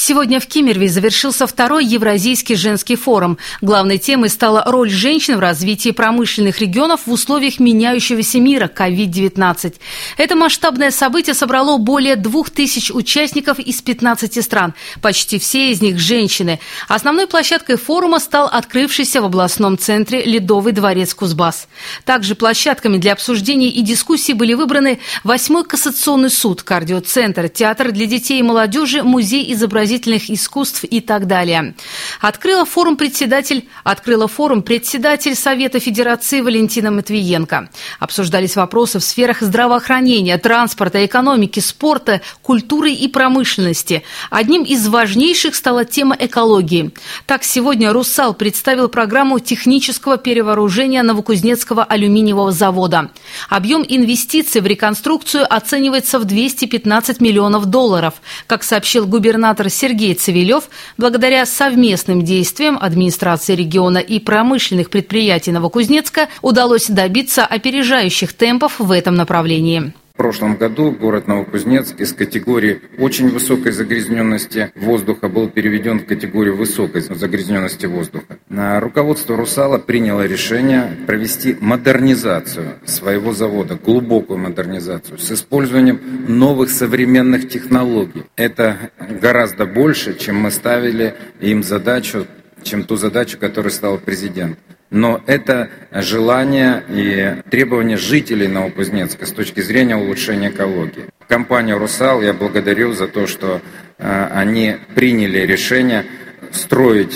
Сегодня в Кемерово завершился второй Евразийский женский форум. Главной темой стала роль женщин в развитии промышленных регионов в условиях меняющегося мира COVID-19. Это масштабное событие собрало более 2000 участников из 15 стран. Почти все из них женщины. Основной площадкой форума стал открывшийся в областном центре Ледовый дворец Кузбасс. Также площадками для обсуждений и дискуссий были выбраны 8-й кассационный суд, кардиоцентр, театр для детей и молодежи, музей изобразительных искусств и так далее. Открыла форум председатель Совета Федерации Валентина Матвиенко. Обсуждались вопросы в сферах здравоохранения, транспорта, экономики, спорта, культуры и промышленности. Одним из важнейших стала тема экологии. Так, сегодня «Русал» представил программу технического перевооружения Новокузнецкого алюминиевого завода. Объем инвестиций в реконструкцию оценивается в $215 миллионов. Как сообщил губернатор Сергей Цивилев, благодаря совместным действиям администрации региона и промышленных предприятий Новокузнецка удалось добиться опережающих темпов в этом направлении. В прошлом году город Новокузнецк из категории очень высокой загрязненности воздуха был переведен в категорию высокой загрязненности воздуха. Руководство «Русала» приняло решение провести модернизацию своего завода, глубокую модернизацию, с использованием новых современных технологий. Это гораздо больше, чем мы ставили им задачу, чем ту задачу, которую ставил президент. Но это желание и требования жителей Новокузнецка с точки зрения улучшения экологии. Компанию «Русал» я благодарю за то, что они приняли решение строить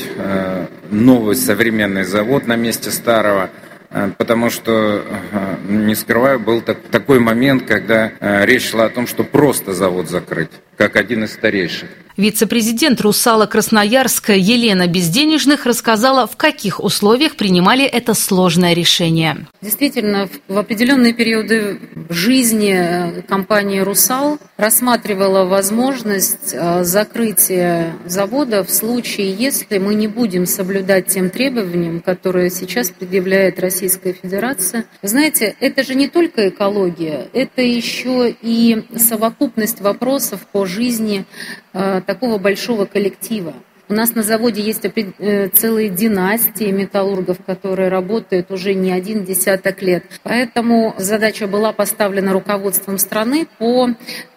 новый современный завод на месте старого, потому что, не скрываю, был такой момент, когда речь шла о том, что просто завод закрыть, как один из старейших. Вице-президент «Русала» Красноярска Елена Безденежных рассказала, в каких условиях принимали это сложное решение. Действительно, в определенные периоды жизни компания «Русал» рассматривала возможность закрытия завода в случае, если мы не будем соблюдать тем требованиям, которые сейчас предъявляет Российская Федерация. Вы знаете, это же не только экология, это еще и совокупность вопросов по жизни такого большого коллектива. У нас на заводе есть целые династии металлургов, которые работают уже не один десяток лет. Поэтому задача была поставлена руководством страны по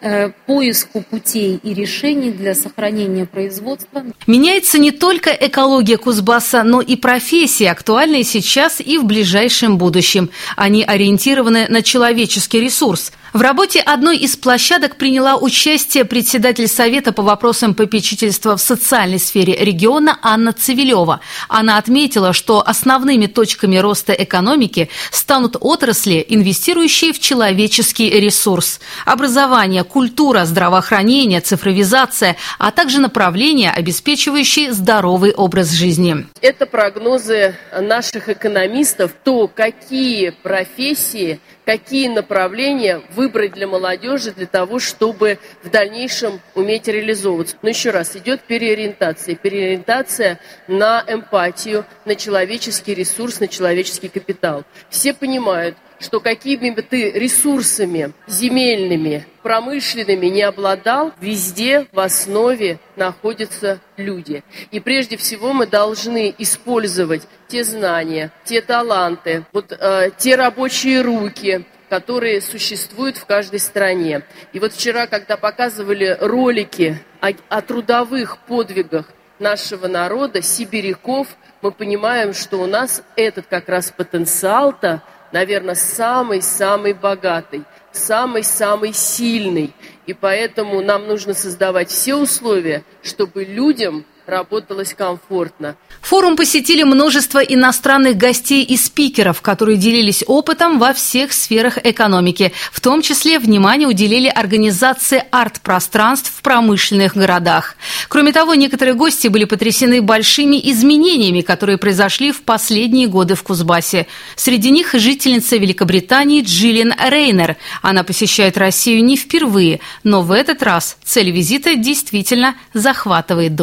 поиску путей и решений для сохранения производства. Меняется не только экология Кузбасса, но и профессии, актуальные сейчас и в ближайшем будущем. Они ориентированы на человеческий ресурс. В работе одной из площадок приняла участие председатель Совета по вопросам попечительства в социальной сфере региона Анна Цивилева. Она отметила, что основными точками роста экономики станут отрасли, инвестирующие в человеческий ресурс. Образование, культура, здравоохранение, цифровизация, а также направления, обеспечивающие здоровый образ жизни. Это прогнозы наших экономистов, то, какие профессии, какие направления выбрать для молодежи для того, чтобы в дальнейшем уметь реализовываться. Но еще раз, идет переориентация. Переориентация на эмпатию, на человеческий ресурс, на человеческий капитал. Все понимают, что какими бы ты ресурсами земельными, промышленными не обладал, везде в основе находятся люди. И прежде всего мы должны использовать те знания, те таланты, те рабочие руки, которые существуют в каждой стране. И вот вчера, когда показывали ролики о трудовых подвигах нашего народа, сибиряков, мы понимаем, что у нас этот как раз потенциал-то, наверное, самый-самый богатый, самый-самый сильный. И поэтому нам нужно создавать все условия, чтобы людям работалось комфортно. Форум посетили множество иностранных гостей и спикеров, которые делились опытом во всех сферах экономики. В том числе внимание уделили организации арт-пространств в промышленных городах. Кроме того, некоторые гости были потрясены большими изменениями, которые произошли в последние годы в Кузбассе. Среди них жительница Великобритании Джиллиан Рейнер. Она посещает Россию не впервые, но в этот раз цель визита действительно захватывает дух.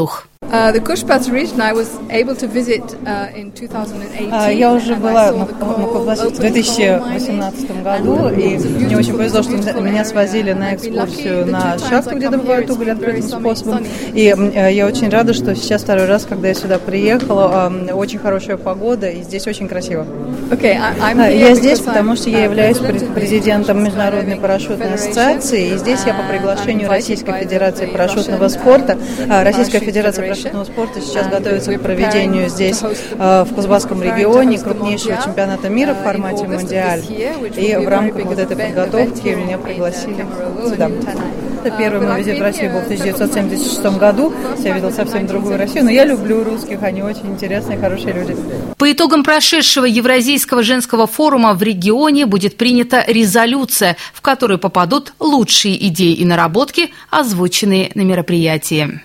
Я уже была на Кузбассе в 2018 году, и мне очень повезло, что меня свозили на экскурсию на шахту, где добывают уголь открытым способом. И я очень рада, что сейчас второй раз, когда я сюда приехала, очень хорошая погода, и здесь очень красиво. Я здесь, потому что я являюсь президентом Международной парашютной ассоциации, и здесь я по приглашению Российской Федерации парашютного спорта. Российская Федерация парашютного спорта сейчас готовится к проведению здесь, в Кузбасском регионе, крупнейшего чемпионата мира в формате «Мундиаль». И в рамках вот этой подготовки меня пригласили сюда. Это первый мой визит в Россию был в 1976 году. Я видела совсем другую Россию, но я люблю русских, они очень интересные, хорошие люди. По итогам прошедшего Евразийского женского форума в регионе будет принята резолюция, в которую попадут лучшие идеи и наработки, озвученные на мероприятии.